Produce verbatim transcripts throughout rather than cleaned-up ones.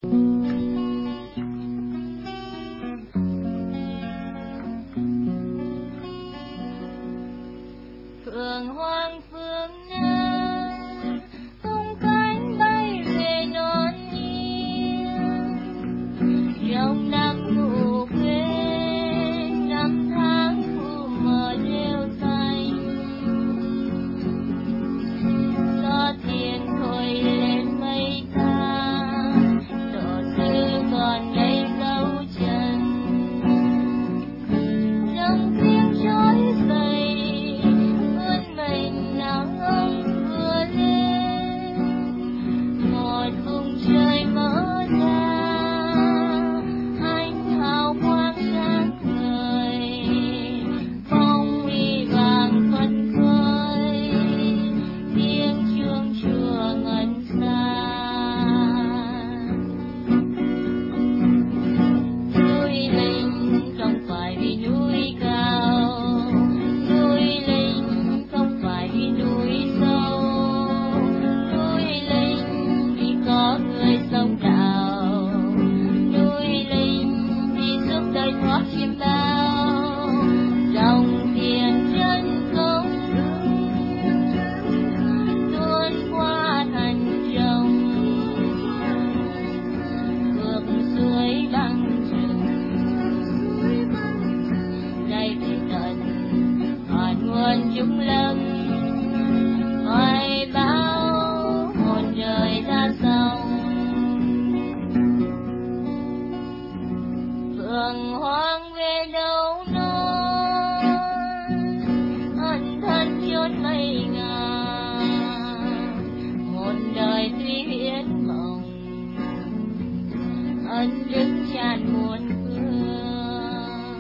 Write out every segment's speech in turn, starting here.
Phượng hoàng phương Nam tung cánh bay về non yên, trong nắng ngủ quên năm tháng thu mờ rêu xanh. Gió thiên thổi lên mây xa, tổ sư còn đây dấu chân. Dòng tiếng trỗi dậy vươn mình nắng vừa lên, một vùng trời mở ra ánh hào quang sáng ngời, phong huy vàng phấn khởi, tiếng chuông chùa ngân xa. Núi Linh không phải vì núi cao, núi Linh không phải vì núi sâu, núi Linh vì có người sống đạo, núi Linh vì giúp đời thoát chim bao. Dòng tiền chân không tuôn qua thành rồng, ngược suối băng rừng, đây về tận ngọn nguồn trung lâm, hoài bão hồn đời ra sông. Phượng hoàng về đâu non, ân thân chốn mây ngàn, một đời tuy viễn mộng, ân đức tràn muôn phương.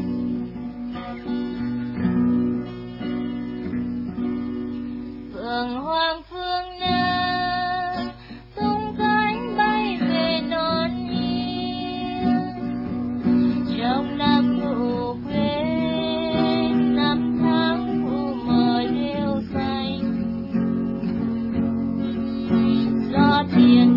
Phượng hoàng phương Nam tung cánh bay về non yên, trong năm ngủ quên năm tháng thu mờ rêu xanh. Gió thiên